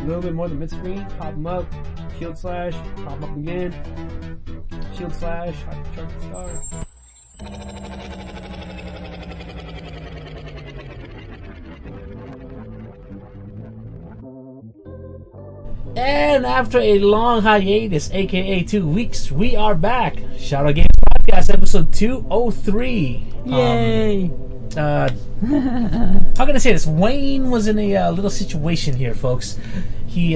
little bit more than mid-screen, pop them up, shield slash, pop up again, shield slash, charge the star. And after a long hiatus, aka 2 weeks, we are back. Shout Out Games Podcast, episode 203. Yay! How can I say this? Wayne was in a little situation here, folks. He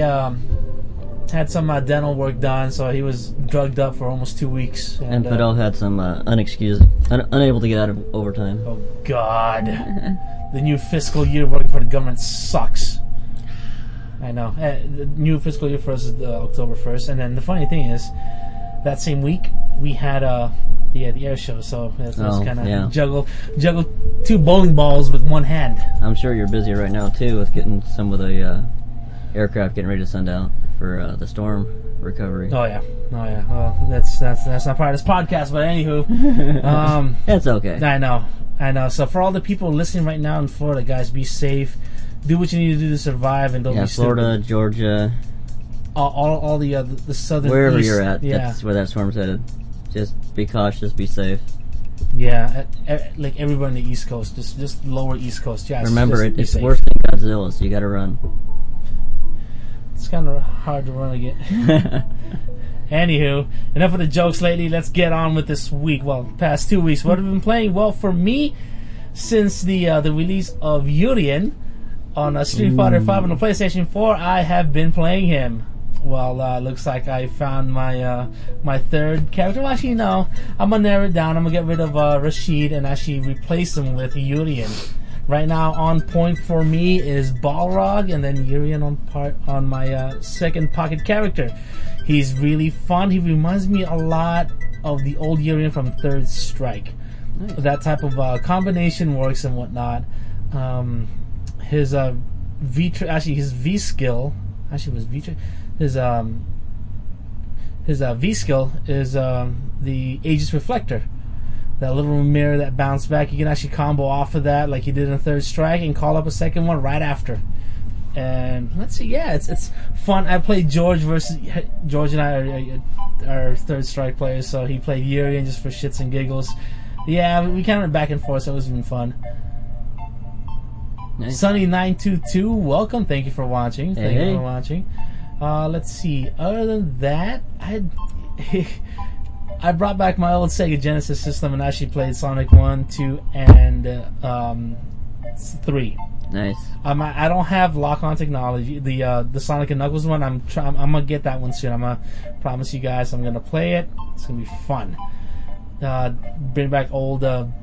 had some dental work done, so he was drugged up for almost 2 weeks. And Fidel had some unable to get out of overtime. Oh, God. The new fiscal year working for the government sucks. I know. The new fiscal year for us is October 1st. And then the funny thing is, that same week, we had the air show. So it was kind of juggle 2 bowling balls with one hand. I'm sure you're busy right now, too, with getting some of the aircraft getting ready to send out for the storm recovery. Oh, yeah. Well, that's not part of this podcast, but anywho. It's okay. I know. So for all the people listening right now in Florida, guys, be safe. Do what you need to do to survive, and don't be stupid. Florida, Georgia, all the southern wherever east, you're at, that's where that storm's headed. Just be cautious, be safe. Yeah, like everywhere on the East Coast, just lower East Coast. Yeah, remember, it's worse than Godzilla, so you got to run. It's kind of hard to run again. Anywho, enough of the jokes lately. Let's get on with this week. Well, past 2 weeks, what have I been playing? Well, for me, since the release of Urien on Street Fighter V on the PlayStation 4, I have been playing him. Well, looks like I found my third character. Well, actually, no. I'm going to narrow it down. I'm going to get rid of Rashid and actually replace him with Urien. Right now, on point for me is Balrog, and then Urien on my second pocket character. He's really fun. He reminds me a lot of the old Urien from Third Strike. Nice. That type of combination works and whatnot. His V skill actually was V. His V skill is the Aegis Reflector. That little mirror that bounced back. You can actually combo off of that like you did in Third Strike and call up a second one right after. And let's see, it's fun. I played George and I are Third Strike players, so he played Urien just for shits and giggles. Yeah, we kind of went back and forth, so it was even fun. Nice. Sunny922, welcome. Thank you for watching. Thank you for watching. Let's see. Other than that, I brought back my old Sega Genesis system and actually played Sonic 1, 2, and 3. Nice. I don't have lock-on technology. The Sonic and Knuckles one, I'm gonna get that one soon. I'm gonna promise you guys I'm gonna play it. It's gonna be fun. Bring back old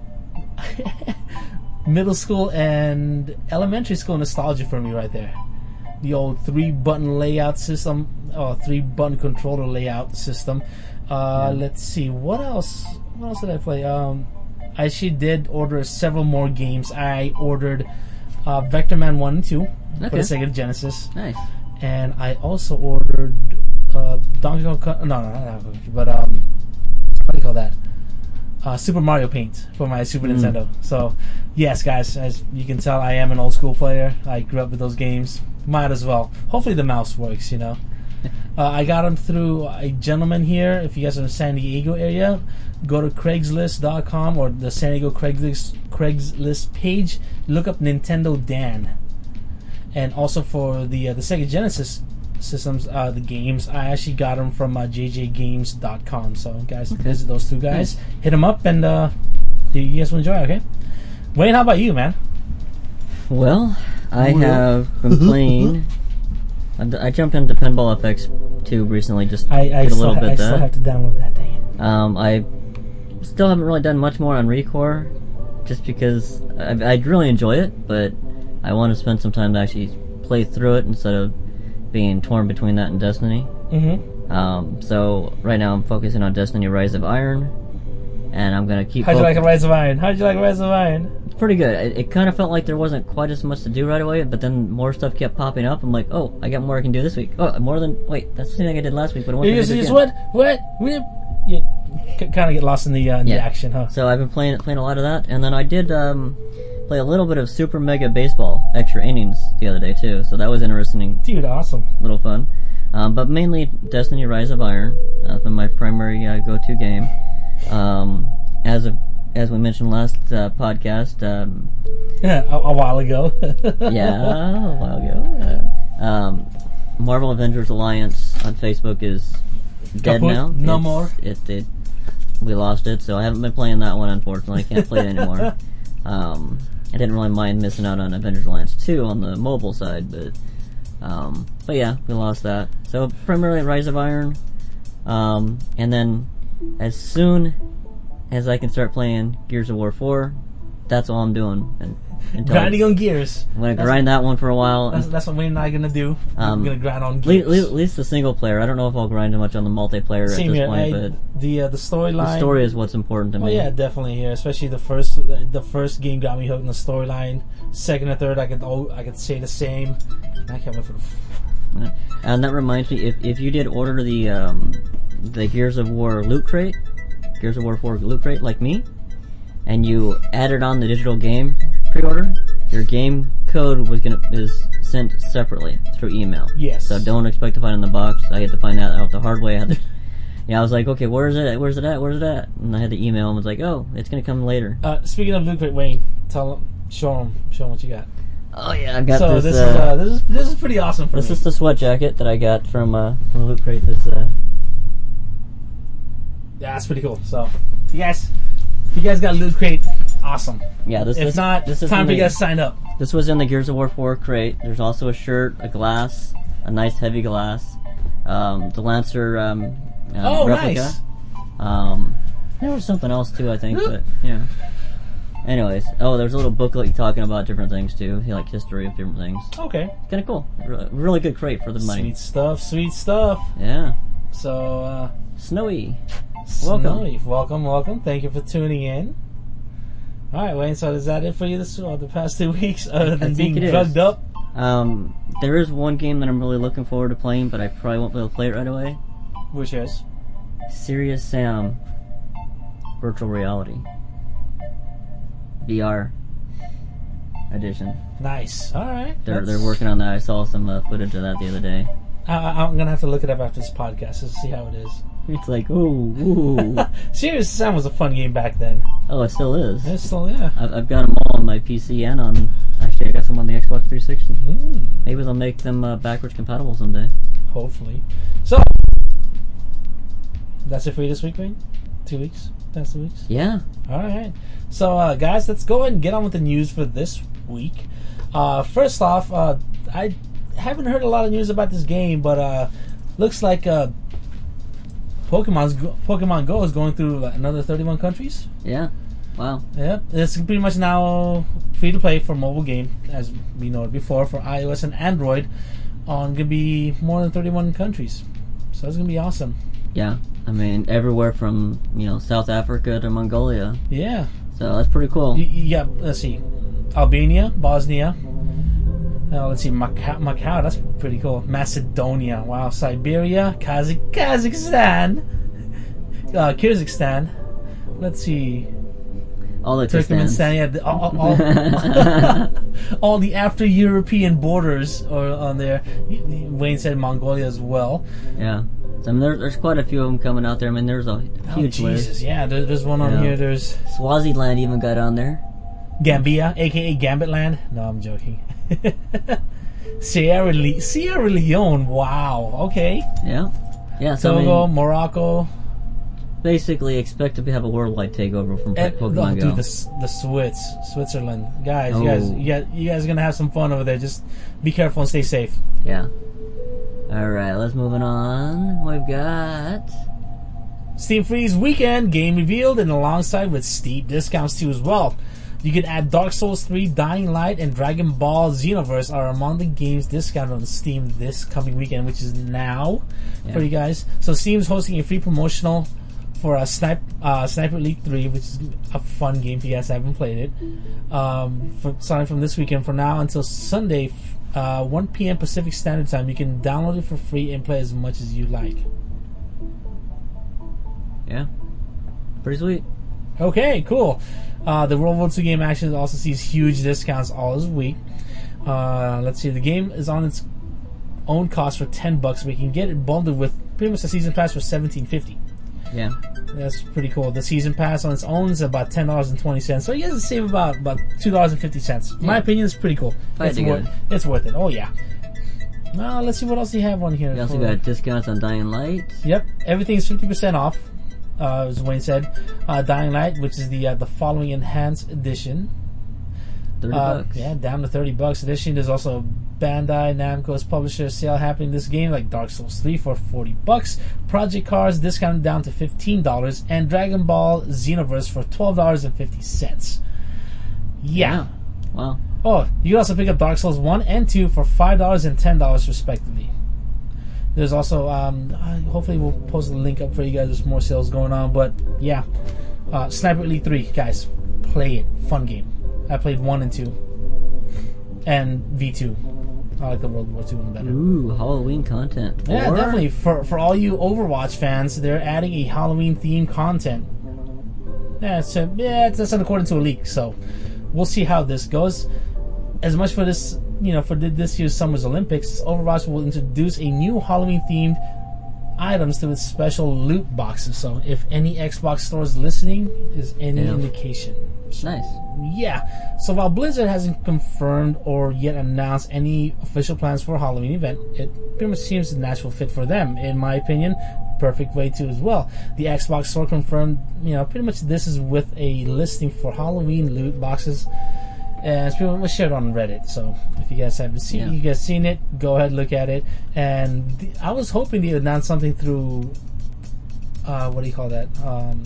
middle school and elementary school nostalgia for me right there. The old 3-button layout system, 3-button controller layout system. Let's see, what else did I play? I actually did order several more games. I ordered Vector Man 1 and 2 for the Sega Genesis. Nice. And I also ordered Donkey Kong. No, but what do you call that? Super Mario Paint for my Super Nintendo. So, yes, guys, as you can tell, I am an old school player. I grew up with those games. Might as well. Hopefully the mouse works, you know. I got them through a gentleman here. If you guys are in the San Diego area, go to Craigslist.com or the San Diego Craigslist page. Look up Nintendo Dan. And also for the Sega Genesis systems, the games, I actually got them from JJGames.com. So, guys, visit those two guys. Hit them up, and you guys will enjoy, okay? Wayne, how about you, man? Well, I have been playing. I jumped into Pinball FX2 recently, just I a little bit. I still have to download that thing. I still haven't really done much more on Recore, just because I really enjoy it, but I want to spend some time to actually play through it instead of being torn between that and Destiny. Mm-hmm. So right now I'm focusing on Destiny Rise of Iron, and I'm gonna keep. How'd you like Rise of Iron? It's pretty good. It kind of felt like there wasn't quite as much to do right away, but then more stuff kept popping up. I'm like, oh, I got more I can do this week. Oh, more than that's the thing I did last week, but I want to do it again. What? You kind of get lost in the action, huh? So I've been playing a lot of that, and then I did play a little bit of Super Mega Baseball extra innings the other day too, so that was interesting. Dude, awesome. Little fun. But mainly Destiny Rise of Iron. That's been my primary go-to game. As we mentioned last podcast. A while ago. Yeah, a while ago. Marvel Avengers Alliance on Facebook is dead Kaput? now. No more. We lost it, so I haven't been playing that one, unfortunately. I can't play it anymore. I didn't really mind missing out on Avengers Alliance 2 on the mobile side, but yeah, we lost that. So primarily Rise of Iron, and then as soon as I can start playing Gears of War 4, that's all I'm doing. Grinding on Gears. I'm gonna grind that one for a while. That's what Wayne and I are gonna do. I'm gonna grind on Gears. At least the single player. I don't know if I'll grind much on the multiplayer Same at this here. point, but the storyline. the story is what's important to me. Oh yeah, definitely here. Especially the first game got me hooked in the storyline. Second and third, I could say the same. I can't wait for the. And that reminds me, if you did order the Gears of War loot crate, Gears of War 4 loot crate like me, and you added on the digital game pre-order, your game code is sent separately through email. Yes. So don't expect to find it in the box. I had to find that out the hard way. I was like, okay, where's it at? Where's it at? And I had to email and was like, oh, it's gonna come later. Speaking of loot crate, Wayne, show him what you got. Oh yeah, I've got so this. This is pretty awesome for me. This is the sweat jacket that I got from the loot crate. Yeah, that's pretty cool. So, if you guys got a loot crate, awesome. Yeah, this is time for you guys to sign up. This was in the Gears of War 4 crate. There's also a shirt, a glass, a nice heavy glass, the Lancer replica. Nice. There was something else too, I think, but yeah. Anyways, there's a little booklet talking about different things too, like history of different things. Okay. Kind of cool. Really good crate for the money. Sweet stuff. Yeah. So, Snowy. Welcome. Thank you for tuning in. Alright, Wayne, so is that it for you the past 2 weeks, other than being drugged up? There is one game that I'm really looking forward to playing, but I probably won't be able to play it right away. Which is? Serious Sam Virtual Reality. VR edition. Nice. Alright. They're working on that. I saw some footage of that the other day. I'm gonna have to look it up after this podcast to see how it is. It's like, ooh. Serious Sam was a fun game back then. Oh, it still is. It's still, yeah. I've got them all on my PC and on... Actually, I got some on the Xbox 360. Maybe they'll make them backwards compatible someday. Hopefully. So, that's it for you this week, Wayne? 2 weeks? Past 2 weeks? Yeah. Alright. So, guys, let's go ahead and get on with the news for this week. First off, I haven't heard a lot of news about this game, but looks like Pokemon Go is going through another 31 countries. Yeah. Wow. Yeah, it's pretty much now free to play for mobile game, as we know it before, for iOS and Android, on gonna be more than 31 countries. So that's gonna be awesome. Yeah, I mean everywhere from South Africa to Mongolia. Yeah. So that's pretty cool. Yeah. Let's see, Albania, Bosnia. Let's see, Macau. That's pretty cool. Macedonia. Wow. Siberia, Kazakhstan, Kyrgyzstan. Let's see. All the Turkmenistan, all the after European borders are on there. Wayne said Mongolia as well. Yeah, so, I mean, there's quite a few of them coming out there. I mean, there's a huge list. Jesus, yeah, there's one on here. There's Swaziland even got on there. Gambia, aka Gambit Land. No, I'm joking. Sierra Leone. Wow. Okay. Yeah. So Togo, I mean, Morocco. Basically, expect to have a worldwide takeover from Pokemon Go. Dude, the Switzerland, guys. You guys are gonna have some fun over there. Just be careful and stay safe. Yeah. All right, let's move on. We've got Steam Freeze Weekend game revealed, and alongside with steep discounts too as well. You can add Dark Souls 3, Dying Light, and Dragon Ball Xenoverse are among the games discounted on Steam this coming weekend, which is now for you guys. So Steam's hosting a free promotional for Sniper Elite 3, which is a fun game if you guys haven't played it. Starting from this weekend, from now until Sunday, 1 p.m. Pacific Standard Time, you can download it for free and play as much as you like. Yeah. Pretty sweet. Okay, cool. The World War II game actually also sees huge discounts all this week. Let's see, the game is on its own cost for $10, but you can get it bundled with pretty much the season pass for $17.50. Yeah. That's pretty cool. The season pass on its own is about $10.20, so you guys save about $2.50. In my opinion, it's pretty cool. It's worth it. Oh yeah. Now let's see what else you have on here. You also got discounts on Dying Light. Yep, everything's 50% off. As Wayne said, Dying Light, which is the following enhanced edition. $30. Yeah, down to $30 edition. There's also Bandai Namco's publisher sale happening this game, like Dark Souls 3 for $40. Project Cars discounted down to $15, and Dragon Ball Xenoverse for $12.50. Yeah. Wow. Oh, you can also pick up Dark Souls 1 and 2 for $5 and $10 respectively. There's also, hopefully we'll post a link up for you guys. There's more sales going on, but yeah. Sniper Elite 3, guys, play it. Fun game. I played 1 and 2. And V2. I like the World War II one better. Ooh, Halloween content. Yeah, definitely. For all you Overwatch fans, they're adding a Halloween-themed content. Yeah, so, that's according to a leak, so we'll see how this goes. As much for this, for this year's Summer's Olympics, Overwatch will introduce a new Halloween-themed items to its special loot boxes. So if any Xbox stores listening is any indication. So, nice. Yeah. So while Blizzard hasn't confirmed or yet announced any official plans for a Halloween event, it pretty much seems a natural fit for them. In my opinion, perfect way to as well. The Xbox store confirmed, pretty much this is with a listing for Halloween loot boxes. And it's pretty much shared on Reddit. So if you guys haven't seen it, go ahead, look at it. And I was hoping they would announce something through, what do you call that?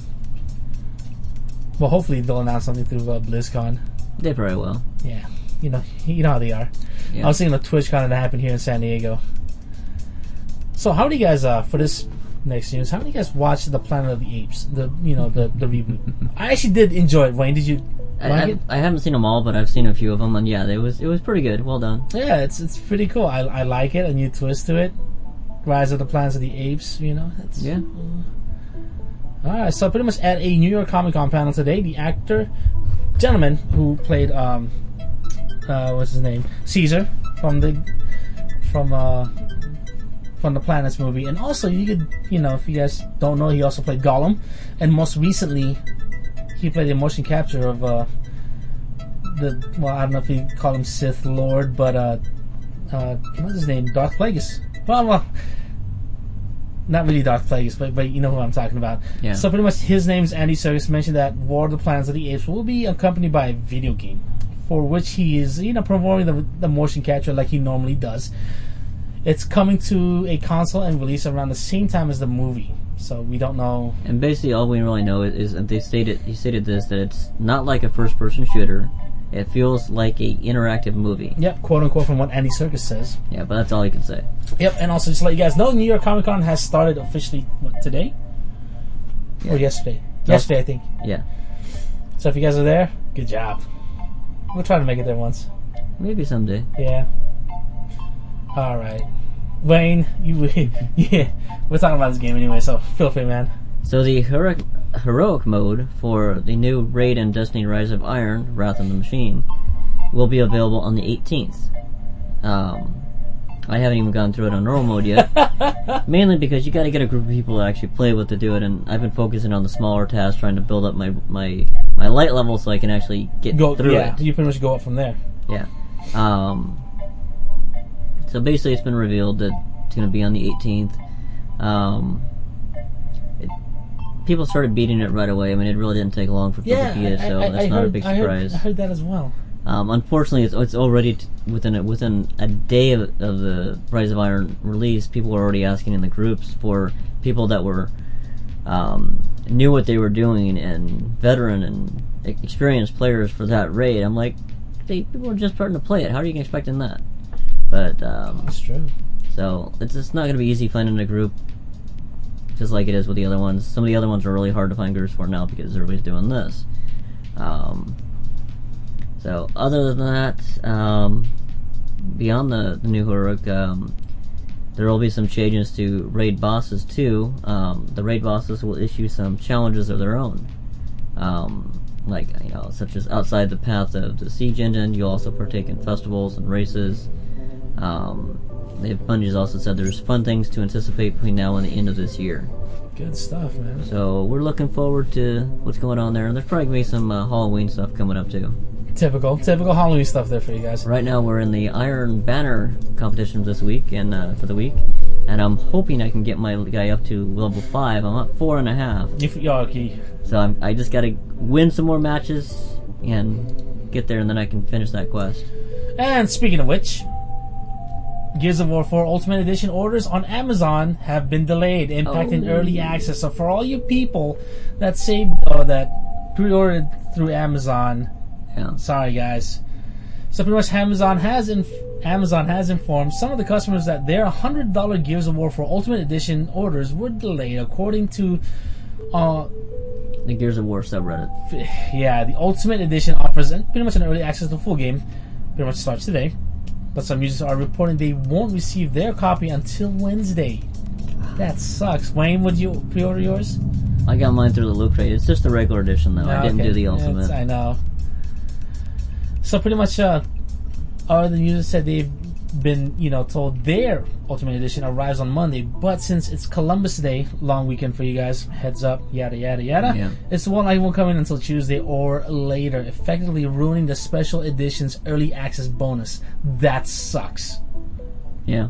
Well, hopefully they'll announce something through BlizzCon. They probably will. Yeah, you know how they are. Yeah. I was thinking of TwitchCon that happened here in San Diego. So how do you guys for this next news? How many of you guys watched the Planet of the Apes? The reboot. I actually did enjoy it. Wayne, did you? I haven't seen them all, but I've seen a few of them, and yeah, it was pretty good. Well done. Yeah, it's pretty cool. I like it. A new twist to it. Rise of the Planet of the Apes. Yeah. Alright, so pretty much at a New York Comic Con panel today, the gentleman who played what's his name, Caesar from the Planets movie, and also you could if you guys don't know, he also played Gollum, and most recently he played the motion capture of I don't know if you call him Sith Lord, but what's his name, Darth Plagueis. Well, not really Darth Plagueis, but you know who I'm talking about. Yeah. So pretty much his name is Andy Serkis. Mentioned that War of the Planets of the Apes will be accompanied by a video game, for which he is promoting the motion capture like he normally does. It's coming to a console and release around the same time as the movie. So we don't know. And basically, all we really know is that he stated this, that it's not like a first-person shooter. It feels like a interactive movie. Yep, quote unquote, from what Andy Serkis says. Yeah, but that's all he can say. Yep, and also just to let you guys know, New York Comic Con has started officially. What, today? Yeah. Or yesterday? Yesterday, I think. Yeah. So if you guys are there, good job. We'll try to make it there once. Maybe someday. Yeah. All right, Wayne, yeah, we're talking about this game anyway, so feel free, man. So the heroic mode for the new raid in Destiny Rise of Iron, Wrath of the Machine, will be available on the 18th. I haven't even gone through it on normal mode yet, mainly because you got to get a group of people to actually play with to do it, and I've been focusing on the smaller tasks, trying to build up my light level so I can actually get through it. Yeah, you pretty much go up from there. Yeah. So basically, it's been revealed that it's going to be on the 18th. People started beating it right away. I mean, it really didn't take long for people to beat it, so that's not a big surprise. I heard that as well. Unfortunately, it's already within a day of the Rise of Iron release. People were already asking in the groups for people that were knew what they were doing and veteran and experienced players for that raid. I'm like, people are just starting to play it. How are you expecting that? But that's true. So it's not going to be easy finding a group, just like it is with the other ones. Some of the other ones are really hard to find groups for now because everybody's doing this. So other than that, beyond the new heroic, there will be some changes to raid bosses too. The raid bosses will issue some challenges of their own. like such as Outside the Path of the Siege Engine. You'll also partake in festivals and races. Bungie's also said there's fun things to anticipate between now and the end of this year. Good stuff, man. So we're looking forward to what's going on there, and there's probably gonna be some Halloween stuff coming up too. Typical Halloween stuff there for you guys. Right now we're in the Iron Banner competitions this week and for the week, and I'm hoping I can get my guy up to level 5. I'm up 4.5. Okay. So I just got to win some more matches and get there, and then I can finish that quest. And speaking of which, Gears of War 4 Ultimate Edition orders on Amazon have been delayed, impacting early access. So for all you people that that pre-ordered through Amazon, sorry guys. So pretty much Amazon has informed some of the customers that their $100 Gears of War 4 Ultimate Edition orders were delayed, according to the Gears of War subreddit. Yeah, the Ultimate Edition offers pretty much an early access to the full game. Pretty much starts today. But some users are reporting they won't receive their copy until Wednesday. That sucks. Wayne, would you pre-order yours? I got mine through the Loot Crate. It's just the regular edition, though. I didn't do the Ultimate. I know. So pretty much, other users said they've been, told their Ultimate Edition arrives on Monday, but since it's Columbus Day, long weekend for you guys, heads up, yada yada yada, it won't come in until Tuesday or later, effectively ruining the special edition's early access bonus. That sucks. Yeah.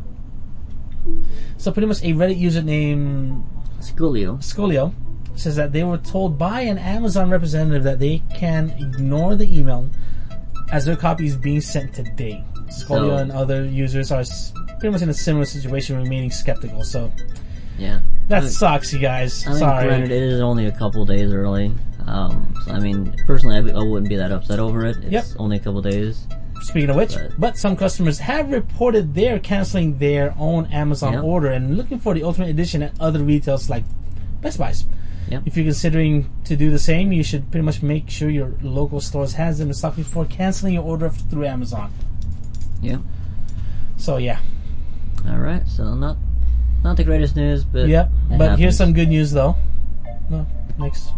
So pretty much a Reddit user named Scolio says that they were told by an Amazon representative that they can ignore the email as their copy is being sent today. Scolio and other users are pretty much in a similar situation, remaining skeptical. So, that sucks, you guys. Sorry. Granted, it is only a couple days early. Personally, I wouldn't be that upset over it. It's only a couple days. Speaking of which, but some customers have reported they're canceling their own Amazon order and looking for the Ultimate Edition at other retailers like Best Buys. Yep. If you're considering to do the same, you should pretty much make sure your local stores has them in stock before canceling your order through Amazon. Yeah. So All right. So not the greatest news, but but happens. Here's some good news though. No, next.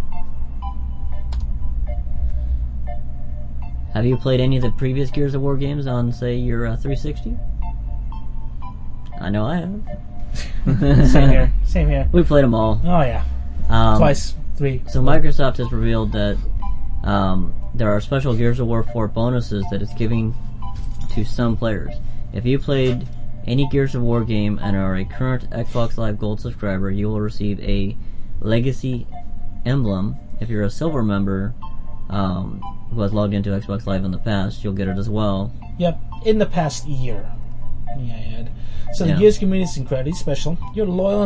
Have you played any of the previous Gears of War games on, say, your 360? I know I have. Same here. We played them all. Oh yeah. Twice, 3. So Microsoft has revealed that there are special Gears of War 4 bonuses that it's giving to some players. If you played any Gears of War game and are a current Xbox Live Gold subscriber, you will receive a Legacy emblem. If you're a Silver member who has logged into Xbox Live in the past, you'll get it as well. Yep, in the past year. So the Gears community is incredibly special. Your loyalty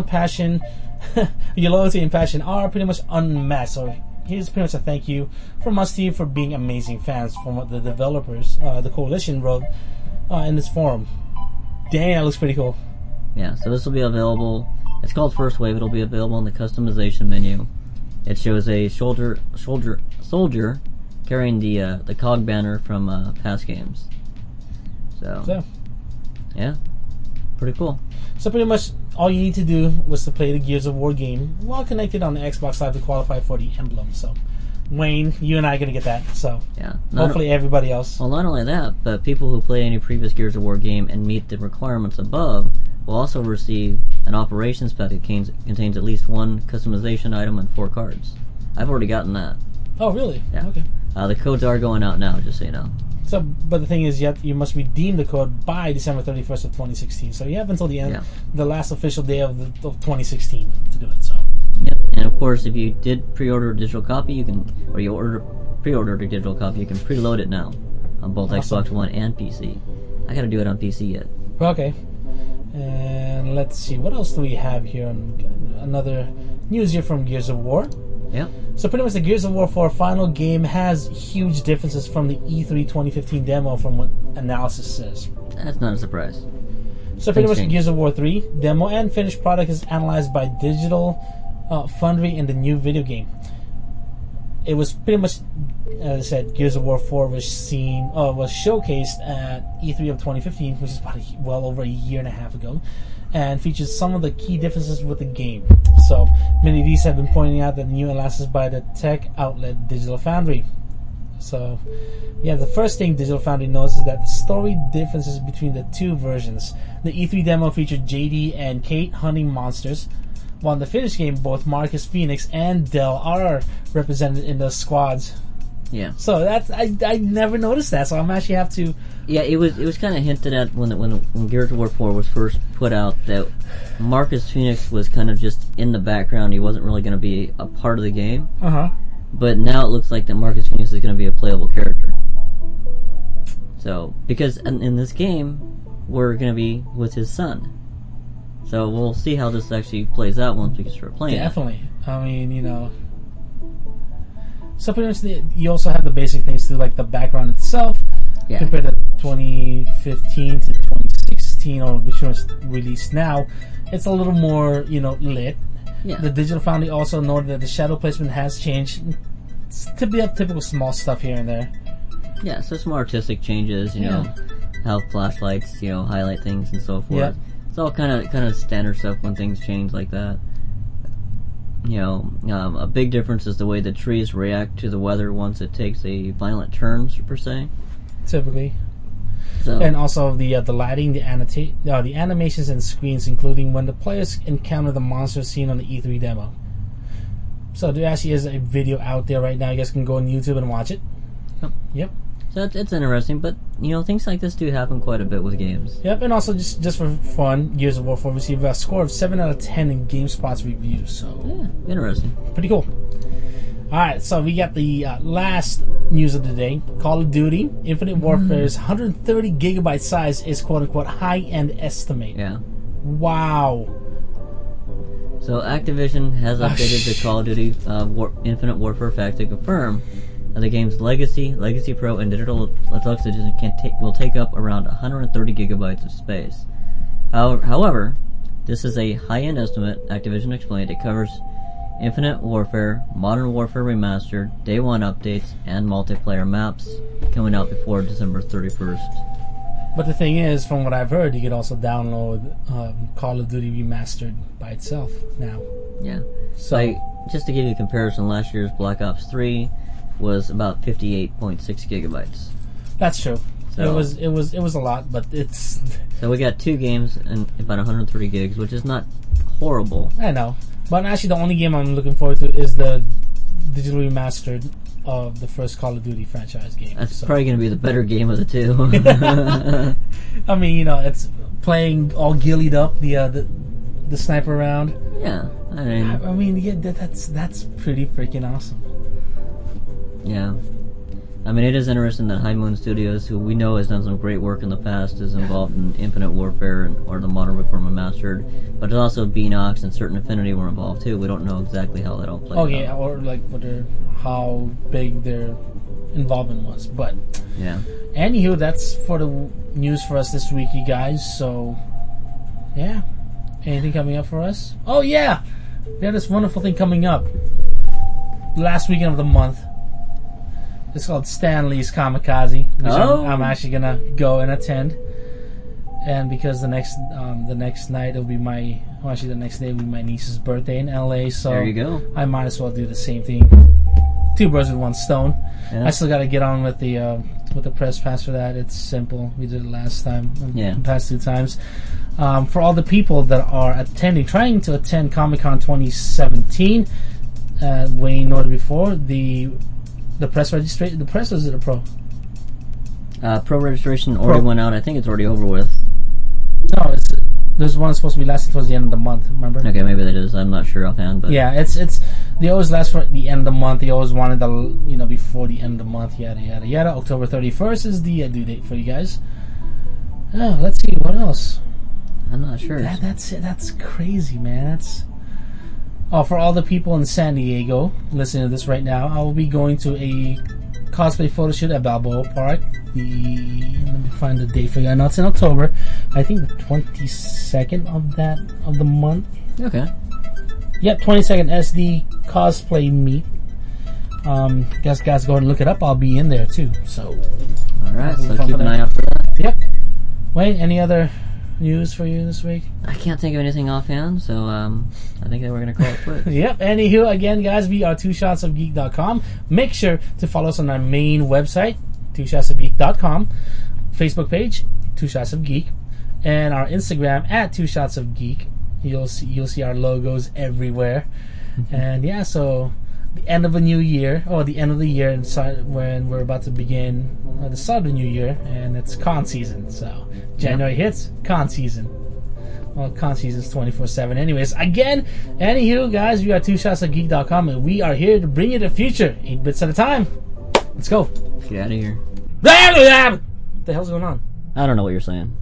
and passion are pretty much unmatched. So here's pretty much a thank you from us to you for being amazing fans, from what the developers, the coalition, wrote in this forum. Dang, that looks pretty cool. Yeah, so this will be available. It's called First Wave. It'll be available in the customization menu. It shows a soldier carrying the COG banner from past games. So yeah, pretty cool. So pretty much all you need to do was to play the Gears of War game while connected on the Xbox Live to qualify for the emblem. So Wayne, you and I are going to get that. So hopefully everybody else. Well, not only that, but people who play any previous Gears of War game and meet the requirements above will also receive an operations pack that contains at least one customization item and 4 cards. I've already gotten that. Oh, really? Yeah. Okay. The codes are going out now, just so you know. So, but the thing is, you must redeem the code by December 31st of 2016. So you have until the end, the last official day of 2016 to do it. So. Yep. And of course, if you did pre-order a digital copy, pre-ordered a digital copy, you can preload it now on both Xbox One and PC. I got to do it on PC yet. Okay. And let's see, what else do we have here? Another news here from Gears of War. Yeah. So pretty much the Gears of War 4 final game has huge differences from the E3 2015 demo, from what analysis says. That's not a surprise. So pretty much Gears of War 3 demo and finished product is analyzed by Digital Foundry in the new video game. It was pretty much, as I said, Gears of War 4 was showcased at E3 of 2015, which is about well over a year and a half ago, and features some of the key differences with the game. So many of these have been pointing out that the new analysis by the tech outlet Digital Foundry. So, yeah, the first thing Digital Foundry knows is that the story differences between the two versions. The E3 demo featured JD and Kate hunting monsters, while in the finished game, both Marcus Phoenix and Del are represented in the squads. Yeah. So that's I never noticed that. So I'm actually have to. Yeah, it was kind of hinted at when Gears of War 4 was first put out that Marcus Phoenix was kind of just in the background. He wasn't really going to be a part of the game. But now it looks like that Marcus Phoenix is going to be a playable character. So because in this game we're going to be with his son. So we'll see how this actually plays out once we can start playing. Definitely. I mean, you know. So pretty much you also have the basic things to like the background itself. Yeah. Compared to 2015 to 2016, or which was released now, it's a little more, you know, lit. Yeah. The Digital Foundry also noted that the shadow placement has changed. It's typical small stuff here and there. Yeah, so some artistic changes, you know, how flashlights, you know, highlight things and so forth. Yeah. It's all kind of standard stuff when things change like that. You know, a big difference is the way the trees react to the weather once it takes a violent turn, per se. Typically. So. And also the lighting, the animations and screens, including when the players encounter the monsters seen on the E3 demo. So there actually is a video out there right now. You guys can go on YouTube and watch it. Yep. So it's interesting, but you know, things like this do happen quite a bit with games. Yep, and also just for fun, Gears of War 4 received a score of 7 out of 10 in GameSpot's reviews. So yeah, interesting. Pretty cool. Alright, so we got the last news of the day. Call of Duty Infinite Warfare's 130 gigabyte size is quote-unquote high-end estimate. Yeah. Wow. So Activision has updated the Call of Duty Infinite Warfare fact to confirm that the game's Legacy Pro, and Digital Deluxe Edition will take up around 130 gigabytes of space. However, this is a high-end estimate, Activision explained. It covers Infinite Warfare, Modern Warfare Remastered, Day 1 updates, and multiplayer maps coming out before December 31st. But the thing is, from what I've heard, you could also download Call of Duty Remastered by itself now. Yeah. So just to give you a comparison, last year's Black Ops 3 was about 58.6 gigabytes. That's true. So, it was a lot, but it's... So we got two games and about 130 gigs, which is not horrible. I know. But actually, the only game I'm looking forward to is the digital remastered of the first Call of Duty franchise game. That's probably going to be the better game of the two. I mean, you know, it's playing all gillied up, the sniper round. Yeah, I mean, yeah, that's pretty freaking awesome. Yeah. I mean, it is interesting that High Moon Studios, who we know has done some great work in the past, is involved in Infinite Warfare or the Modern Warfare Remastered, but also Beanox and Certain Affinity were involved too. We don't know exactly how that all played out. Oh yeah, or like how big their involvement was, but yeah. Anywho, that's for the news for us this week, you guys. So yeah, anything coming up for us? Oh yeah, we have this wonderful thing coming up last weekend of the month. It's called Stan Lee's Kamikaze, which I'm actually gonna go and attend. And because the next night it'll be the next day will be my niece's birthday in LA, so there you go. I might as well do the same thing. Two birds with one stone. Yeah. I still gotta get on with the press pass for that. It's simple. We did it last time. Yeah. The past two times. For all the people that are trying to attend Comic-Con 2017, Wayne noted before, the press registration, the press, or is it a pro? Pro registration already went out. I think it's already over with. No, there's one that's supposed to be lasting towards the end of the month. Remember? Okay, maybe that is. I'm not sure offhand, but yeah, it's they always last for the end of the month. They always wanted before the end of the month. Yada yada yada. October 31st is the due date for you guys. Oh, let's see what else. I'm not sure. That's it. That's crazy, man. For all the people in San Diego listening to this right now, I will be going to a cosplay photo shoot at Balboa Park. Let me find the date for you. I know it's in October. I think the 22nd of the month. Okay. Yep, 22nd SD cosplay meet. Guys, go ahead and look it up. I'll be in there too. So. All right. So keep an eye out for that. Yep. Wait, any other news for you this week? I can't think of anything offhand, so I think that we're gonna call it quits. Yep. Anywho, again, guys, we are twoshotsofgeek.com. Make sure to follow us on our main website, twoshotsofgeek.com, Facebook page, Two Shots of Geek, and our Instagram at Two Shots of Geek. You'll see our logos everywhere. And yeah, so the end of a new year, the end of the year, when we're about to begin the start of the new year, and it's con season. So January hits, con season. Well, con season's 24/7. Anyways, again, anywho, guys, we are twoshotsofgeek.com, and we are here to bring you the future, 8 bits at a time. Let's go. Get out of here. What the hell's going on? I don't know what you're saying.